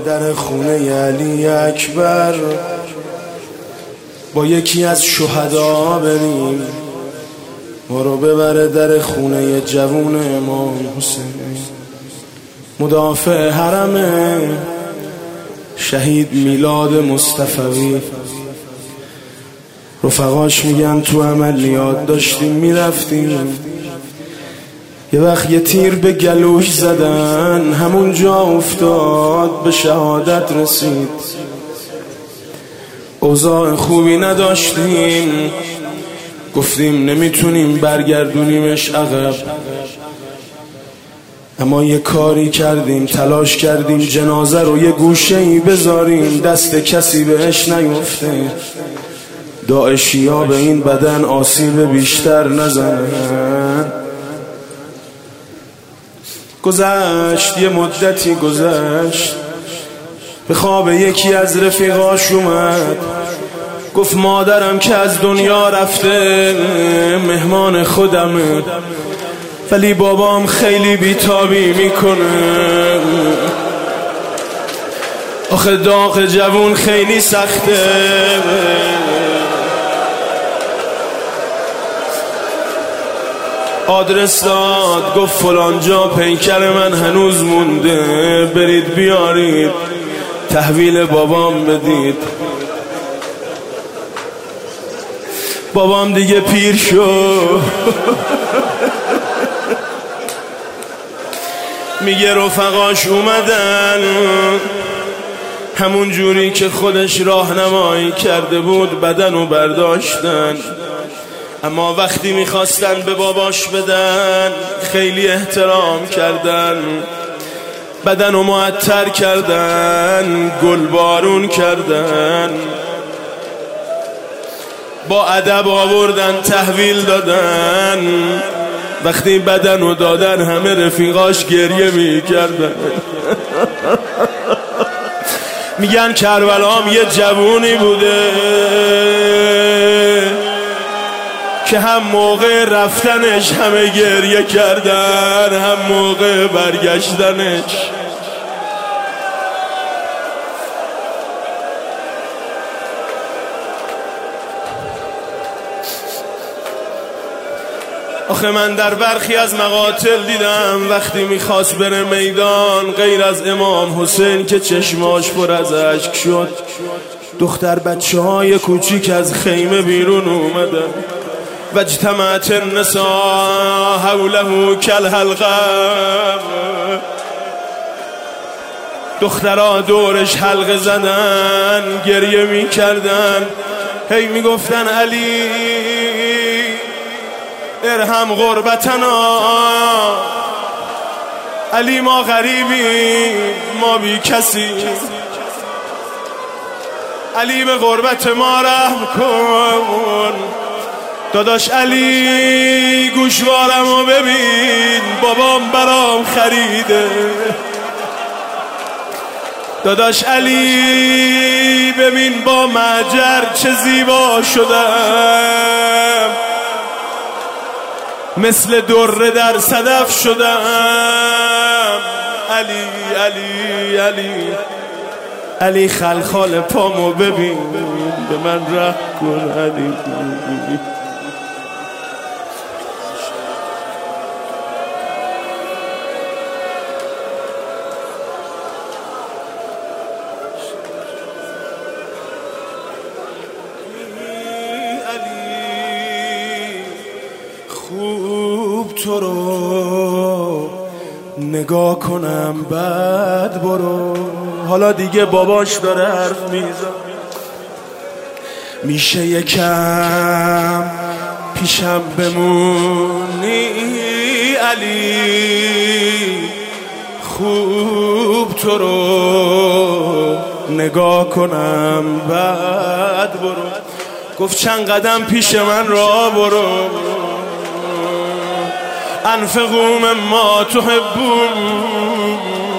در خونه علی اکبر، با یکی از شهدا بریم، ما رو ببره در خونه جوون امام حسین، مدافع حرم شهید میلاد مصطفوی. رفقاش میگن تو عملیات داشتیم میرفتیم، یه وقت یه تیر به گلوش زدن، همون جا افتاد به شهادت رسید. اوضاع خوبی نداشتیم، گفتیم نمیتونیم برگردونیمش عقب، اما یه کاری کردیم، تلاش کردیم جنازه رو یه گوشه‌ای بذاریم دست کسی بهش نیفته، داعشی‌ها به این بدن آسیب بیشتر نزنن. گذشت یه مدتی گذشت، به خواب یکی از رفیقاش اومد، گفت مادرم که از دنیا رفته مهمان خودمه، ولی بابام خیلی بیتابی میکنه، آخه داغ جوون خیلی سخته. آدرس داد، گفت فلان جا پیکر من هنوز مونده، برید بیارید تحویل بابام بدید. بابام دیگه پیر شد، میگه رفقاش اومدن همون جوری که خودش راهنمایی کرده بود بدنو برداشتن، اما وقتی میخواستن به باباش بدن خیلی احترام کردن، بدنو معطر کردن، گلبارون کردن، با ادب آوردن تحویل دادن. وقتی بدنو دادن همه رفیقاش گریه میکردن. میگن کربلام یه جوونی بوده که هم موقع رفتنش همه گریه کردن، هم موقع برگشتنش. آخه من در برخی از مقاتل دیدم وقتی میخواست بره میدان، غیر از امام حسین که چشماش پر از اشک شد، دختر بچه های کوچیک از خیمه بیرون اومدن. و اجتمعت النساء حوله کالحلقه، دخترها دورش حلقه زدن، گریه میکردن، هی میگفتن علی ارحم غربتنا، علی ما غریبی، ما بی کسی، علی به غربت ما رحم کن. داداش علی گوشوارمو ببین، بابام برام خریده. داداش علی ببین با مهجر چه زیبا شدم، مثل دره در صدف شدم. علی علی علی علی خلخال پامو ببین، به من رحم کن علی. خوب تو رو نگاه کنم بعد برو. حالا دیگه باباش داره حرف میزن، میشه یکم پیشم بمونی علی، خوب تو رو نگاه کنم بعد برو. گفت چند قدم پیش من را برو، انفقوا مما تحبون.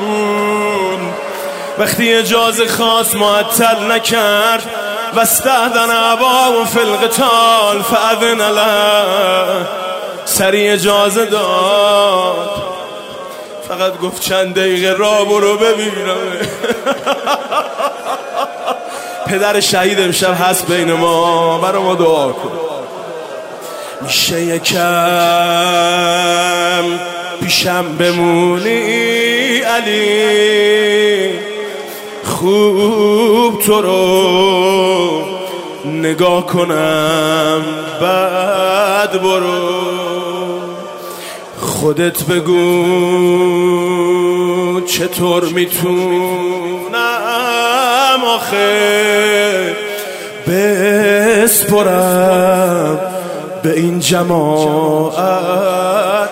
وقتی اجازه خواست معطل نکرد، و استأذن اباه فی القتال فاذن له، سری اجازه داد، فقط گفت چند دقیقه راه برو ببینم. پدر شهید امشب هست بین ما، برای ما دعا کن. میشه یکم پیشم بمونی علی، خوب تو رو نگاه کنم بعد برو. خودت بگو چطور میتونم آخه بسپرم به این جماعت.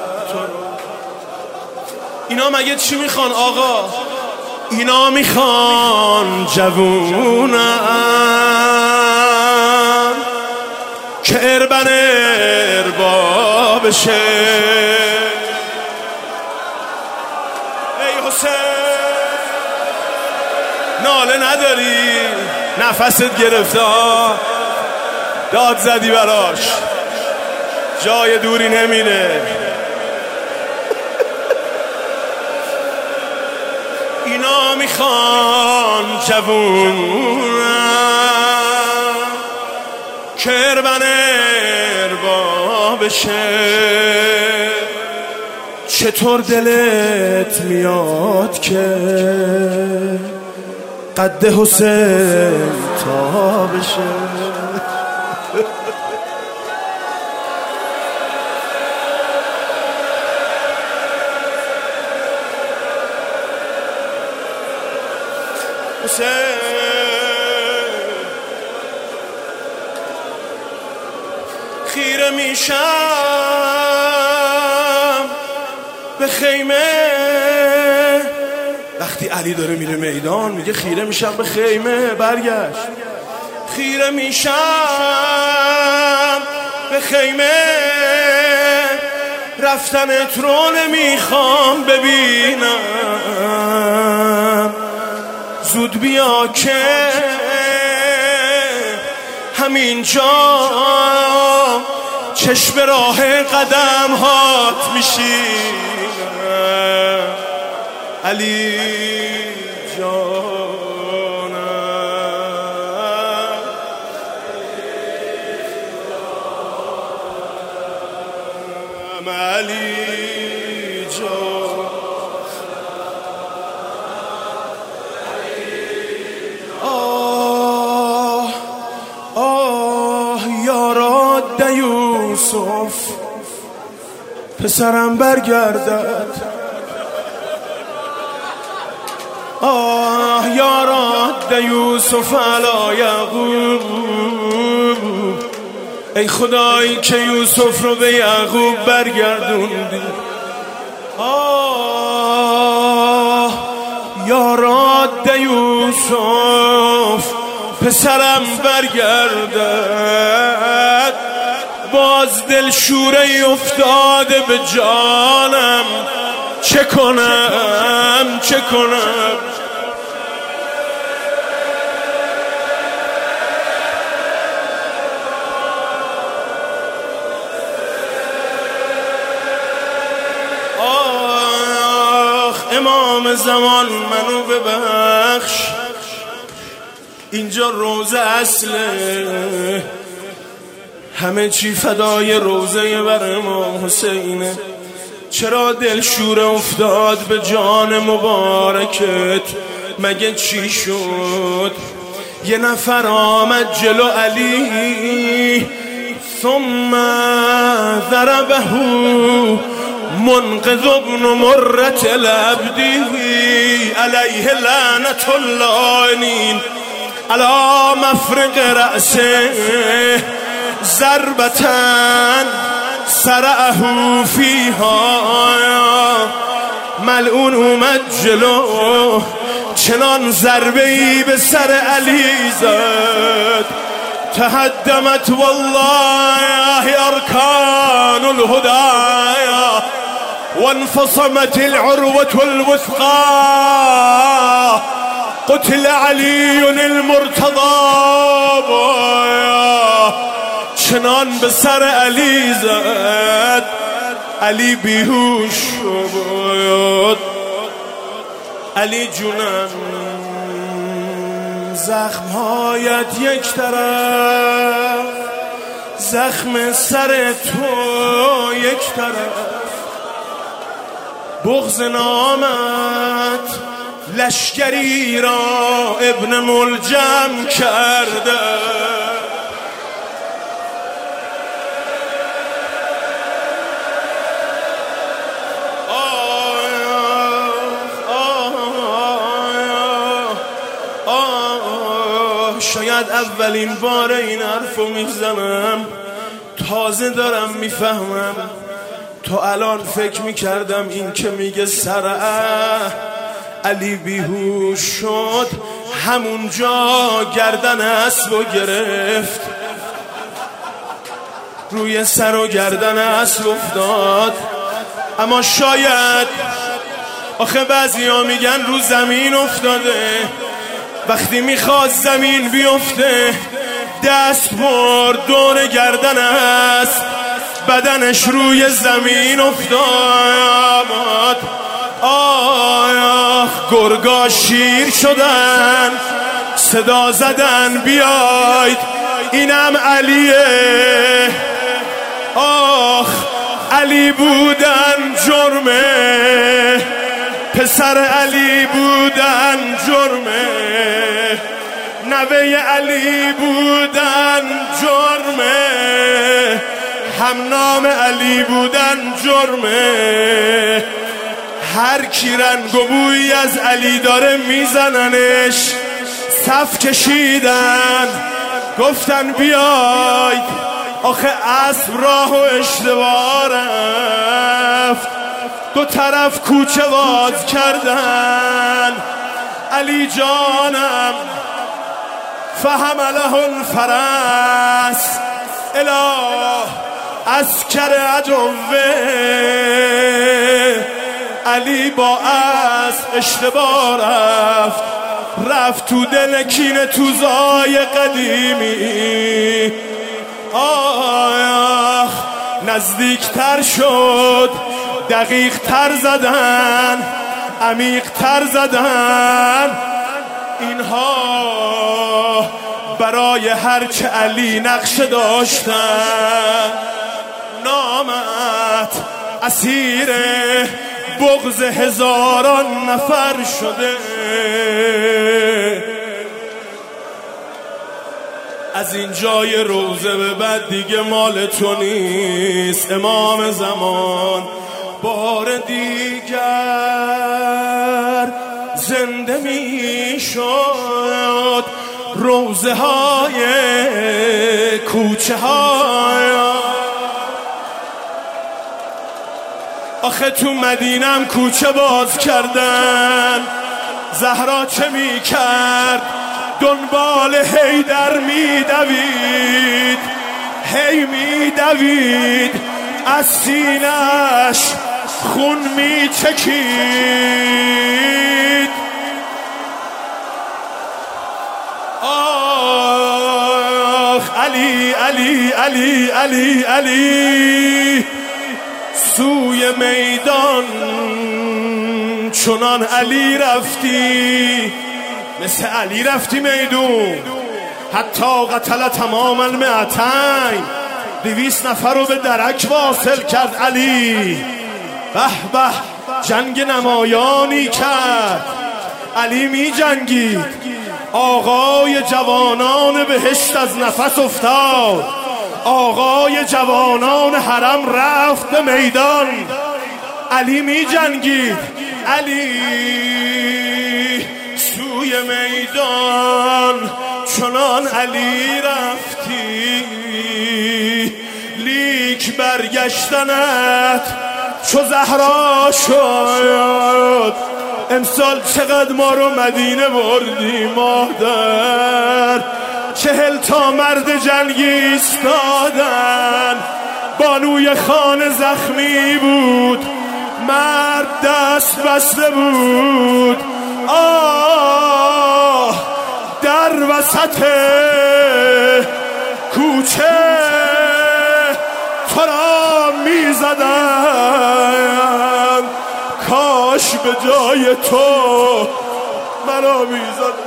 اینا مگه چی میخوان آقا؟ اینا میخوان جوونم که اربن اربا بشه. ای حسین ناله نداری؟ نفست گرفته ها، داد زدی براش، جای دوری نمیره. اینا میخوان جوونم که اربن اربا بشه. چطور دلت میاد که قد حسین تا بشه؟ حسین خیره میشم به خیمه وقتی علی داره میره میدان، میگه خیره میشم به خیمه. برگشت خیره میشم به خیمه، رفتنت رو نمیخوام ببینم. زود بیا که همینجا چشم راه قدم هات میشینم. علی جانم، علی جان. یارا یوسف پسرم برگردد. یارا یوسف علی یعقوب، ای خدایی که یوسف رو به یعقوب برگردوندی. یارا یوسف پسرم برگردد. باز دل شوره افتاده به جانم، چه کنم چه کنم؟ امام زمان منو ببخش، اینجا روزه اصله، همه چی فدای روزه بر امام حسینه. چرا دل شوره افتاد به جان مبارکت؟ مگه چی شد؟ یه نفر آمد جلو علی، ثم ضربه منقذ ابن مرة العبدی علیه لعنت اللعنین علی مفرق رأسه ضربتن سرعه فیها. ملعون اومد جلو، چنان ضربه‌ای به سر علی زد، تهدمت والله ارکان الهدى وانفصمت العروة الوثقى. قتل علی المرتضى. چنان به سر علی زد، علی بیهوش شد. علی جونم زخمهایت یک طرف، زخم سر تو یک طرف، بغض نامت لشکری را ابن ملجم کرده. شاید اولین بار این حرفو میزنم، تازه دارم میفهمم. تو الان فکر میکردم این که میگه سرعه علی بیهوش شد همونجا گردن اسبو گرفت، روی سر و گردن اسب افتاد. اما شاید آخه بعضیا میگن رو زمین افتاده، وقتی میخواد زمین بیفته دست برد دور گردن اسب، بدنش روی زمین افتاد. آه گرگا شیر شدن، صدا زدن بیاید اینم علیه. آخ علی بودن جرمه، پسر علی بودن جرمه، نوه علی بودن جرمه، هم نام علی بودن جرمه. هر کی رنگ و بویی از علی داره میزننش. صف کشیدن گفتن بیاید، آخه اسب راه و اشتباه رفت، دو طرف کوچه باز کردن. علی جانم فحمله الفرس اله عسکر عدوه. علی با اسب اشتباه رفت تو دل کینه توزای قدیمی. آه نزدیکتر شد، دقیق تر زدن، عمیق تر زدن. اینها برای هر چه علی نقشه داشتن. نامت اسیر بغض هزاران نفر شده. از این جای روزه به بعد دیگه مال تو نیست امام زمان. بار دیگر زنده می شد روزه های کوچه های. آخه تو مدینم کوچه باز کردن، زهرا چه می کرد؟ دنبال حیدر می دوید، هی می دوید، از سینش خون می چکید. آخ علی علی علی علی علی سوی میدان چنان علی رفتی، مثل علی رفتی میدون. حتی قتل تمام المئتین، 200 نفر رو به درک واصل کرد علی. به به جنگ نمایانی کرد علی، می جنگید. آقای جوانان بهشت از نفس افتاد، آقای جوانان حرم رفت به میدان. علی می جنگید. علی سوی میدان چنان علی رفتی، لیک برگشتنت چو زهرا شد. امسال چقدر ما رو مدینه بردی مادر، 40 تا مرد جنگی ایستادن. بانوی خانه زخمی بود، مرد دست بسته بود. آه در وسط کوچه تو را میزد میزدن، کاش به جای تو منو میزدن.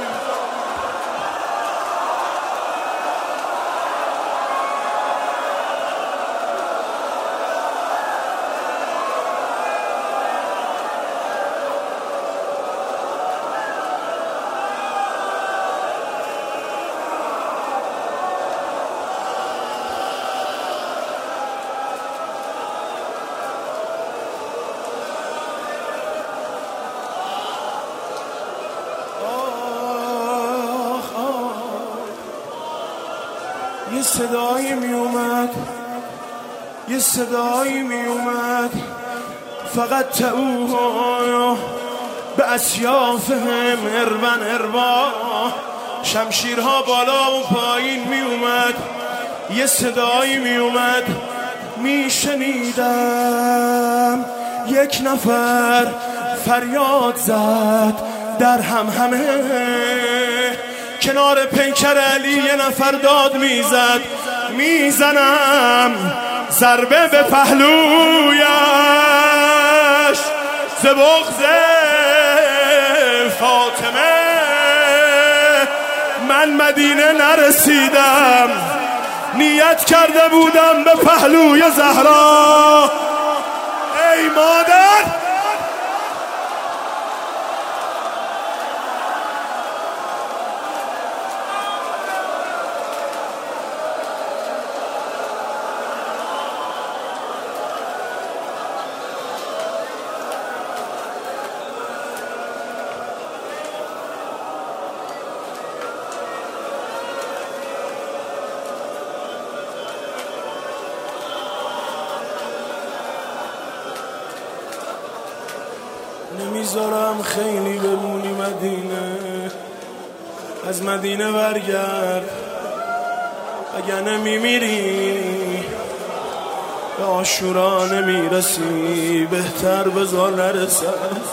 یه صدایی می اومد، یه صدایی می اومد، فقط تاوها به اسیافهم هربن هربا، شمشیرها بالا و پایین می اومد. یه صدایی می اومد، می شنیدم یک نفر فریاد زد در همه کنار پیکر علی. یه نفر داد میزد، میزنم ضربه به پهلویش ز بغض فاطمه. من مدینه نرسیدم، نیت کرده بودم به پهلوی زهرا. ای مادر نمیذارم خیلی بمونی مدینه، از مدینه برگرد اگه نمیمیری به عاشورا نمیرسی، بهتر بذار نرسد.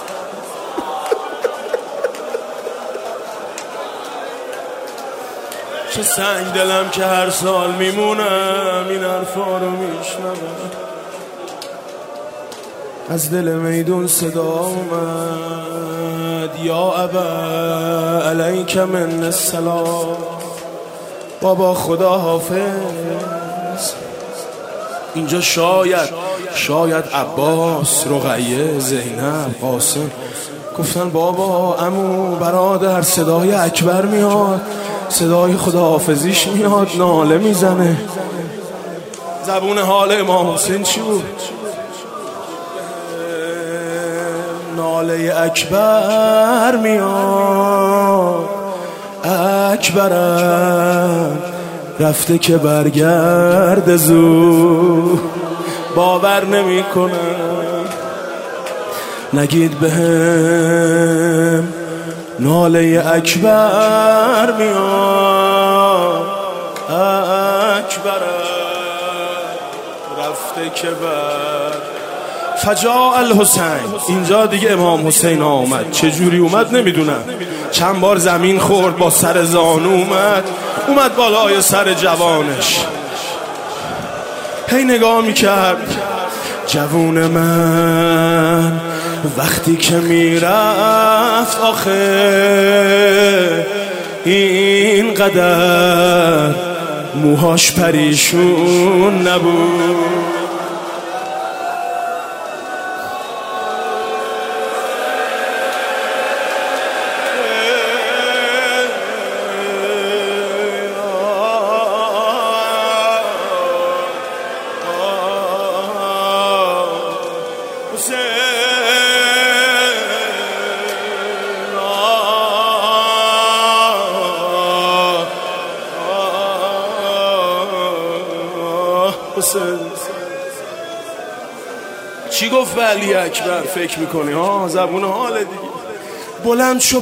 چه سنگ دلم که هر سال میمونم این حرفا رو میشنوم. از دل میدون صدا اومد یا ابا علیک من السلام، بابا خدا حافظ. اینجا شاید عباس، رقیه، زینب، قاسم گفتن بابا عمو برادر صدای اکبر میاد، صدای خداحافظیش میاد، ناله میزنه. زبون حال امام حسین چی بود؟ ناله اکبر میاد، اکبرم رفته که برگرد زود. باور نمی کنم نگید بهم ناله اکبر میاد، اکبرم رفته که فجاء الحسین. اینجا دیگه امام حسین آمد. چجوری اومد نمیدونم، چند بار زمین خورد، با سر زانو اومد بالای سر جوانش. هی نگاه میکرد جوون من وقتی که میرفت، آخه اینقدر موهاش پریشون نبود. چی گفت علی اکبر فکر میکنی؟ زبون حال دیگه. بلند شو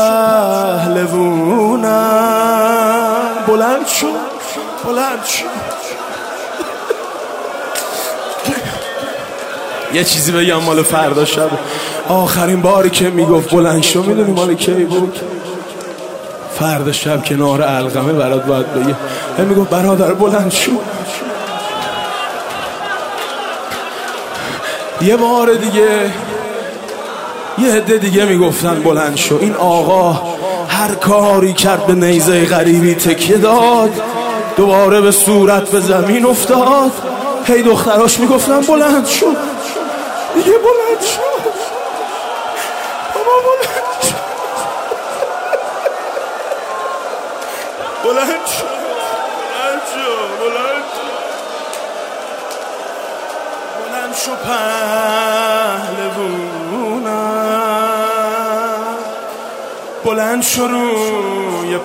پهلوونم، بلند شو. یه چیزی بگم مال فردا شب، آخرین باری که میگفت بلند شو میدونی مال کی بود؟ فردا شب کنار علقمه برات باید بگه، میگفت برادر بلند شو. یه بار دیگه یه عده دیگه میگفتن بلند شو. این آقا هر کاری کرد به نیزه غریبی تکیه داد، دوباره به صورت به زمین افتاد. هی دختراش میگفتن بلند شو دیگه، بلند شو بابا، بلند شو، بلند شو، بلند شو، بلند شو، بلند شو پهلوونم، بلند شو روی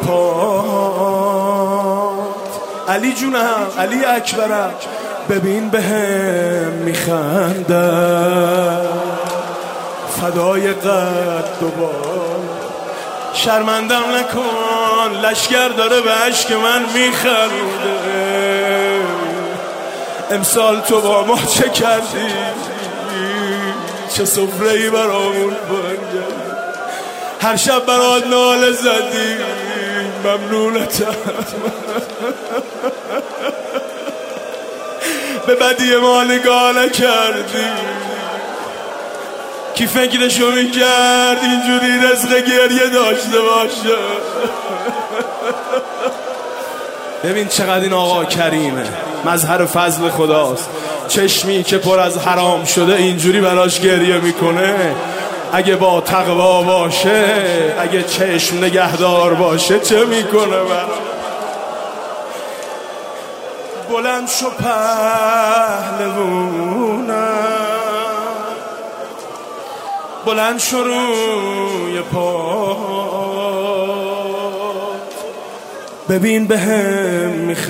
پات. علی جونم، علی اکبرم، ببین بهم میخندم، فدای قد و بال. شرمندم نکن، لشگر داره به عشق من میخنده. امسال تو با ما چه کردی؟ چه سفره‌ای برامون بردی؟ هر شب برات ناله زدی، ممنونتم. به بدی ما نگاه نکردی. کی فکرشو میکرد اینجوری رزق گریه داشته باشه؟ ببین چقدر این آقا کریمه، مظهر فضل خداست. چشمی که پر از حرام شده اینجوری براش گریه میکنه. اگه با تقوا باشه، اگه چشم نگهدار باشه، چه میکنه برا؟ بلند شو پهلوونم، بلند شو روی پات. ببین بهم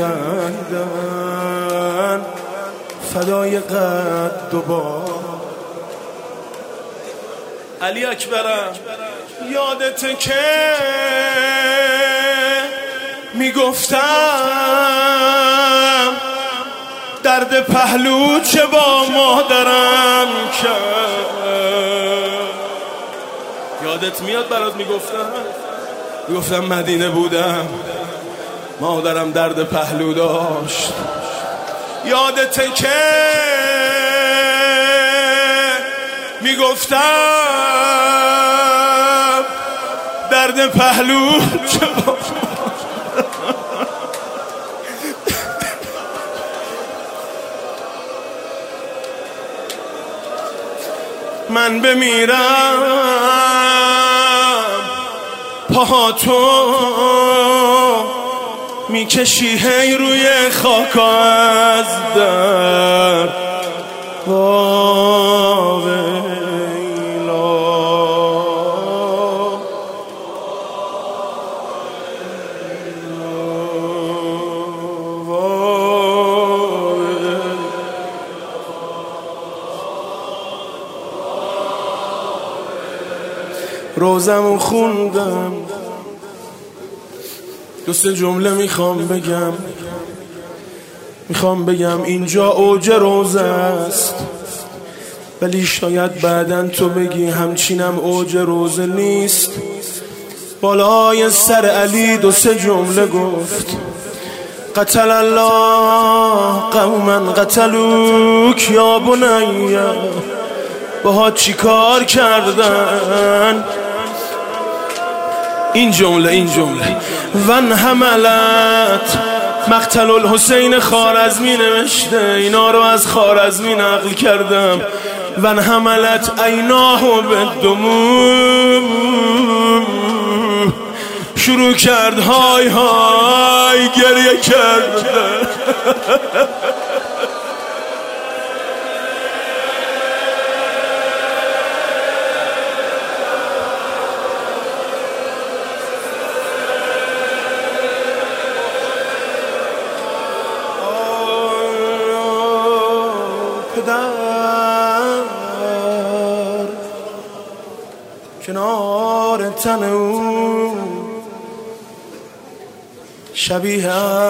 میخندن، فدای قد و بال. علی اکبرم، یادته که میگفتم درد پهلو چه با مادرم کرد؟ یادت میاد برات میگفتم مدینه بودم، مادرم درد پهلو داشت. یادته که میگفتم درد پهلو چه با من بمیرم پاهاتو میکشی هی روی خاک از در. روزمو خوندم، دو سه جمله میخوام بگم اینجا اوج روزه است، ولی شاید بعدن تو بگی همچینم اوج روزه نیست. بالای سر علی دو سه جمله گفت: قتل الله قوما قتلوک یا بنی. باها چی کار کردن؟ این جمله ون حملت مقتل الحسین خوارزمی نوشته، اینا رو از خوارزمی نقل کردم. ون حملت عیناه بالدموع، شروع کرد های های گریه کرد. کنار تن او شبیه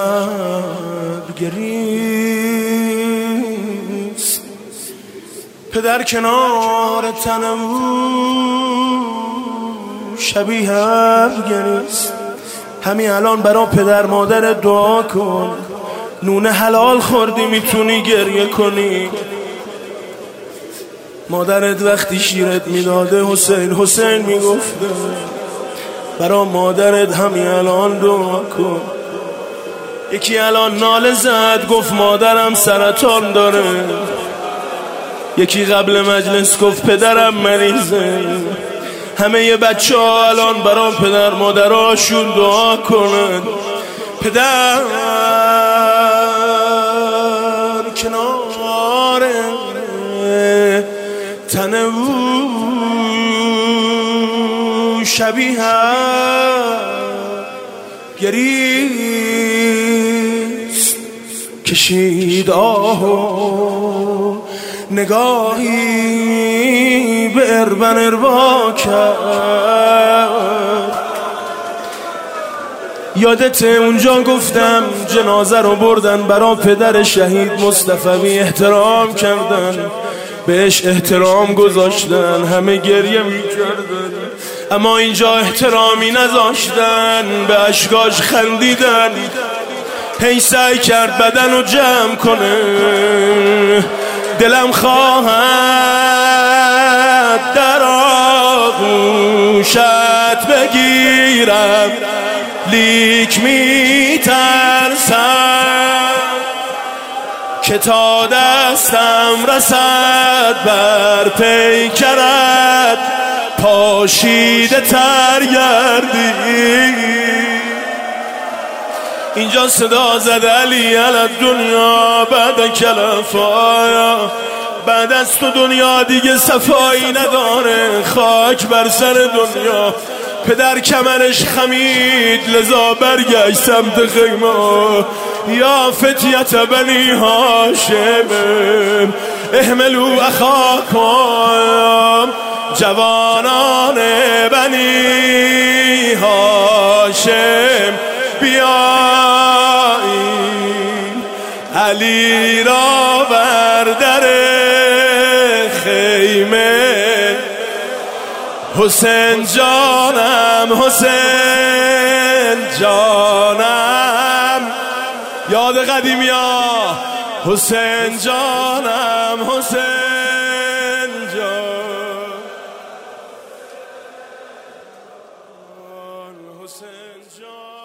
گریست. پدر کنار تن او شبیه گریست. همین الان برا پدر مادر دعا کن. نون حلال خوردی میتونی گریه کنی. مادرت وقتی شیرت میداده حسین حسین میگفته برا مادرت همین الان دعا کن. یکی الان ناله زد گفت مادرم سرطان داره، یکی قبل مجلس گفت پدرم مریضه. همه ی بچه ها الان برا پدر مادراشون دعا کنن. پدر کنار تن او شبیه گریست، کشید آه و نگاهی به اربن اربا کرد. یادت اونجا گفتم جنازه رو بردن برا پدر شهید مصطفی احترام کردن، بهش احترام گذاشتن، همه گریه میکردن، اما اینجا احترامی نذاشتن، به اشکاش خندیدن. هی سعی کرد بدن رو جمع کنه، دلم خواهد در آغوشت بگیرم لیک میترسم که تا دستم رسد بر پیکرت پاشیده تر گردی. اینجا صدا زد علی علی دنیا بعد کلفایا، بعد از تو دنیا دیگه صفایی نداره، خاک بر سر دنیا. پدر کمرش خمید لذا برگشت سمت خیمه. یا فتیت بنی هاشم احملوا اخاکم، جوانان بنی هاشم بیایید علی را بر در خیمه. حسین جانم حسین جانم، یاد قدیمی ها، حسین جانم حسین جان، حسین جان.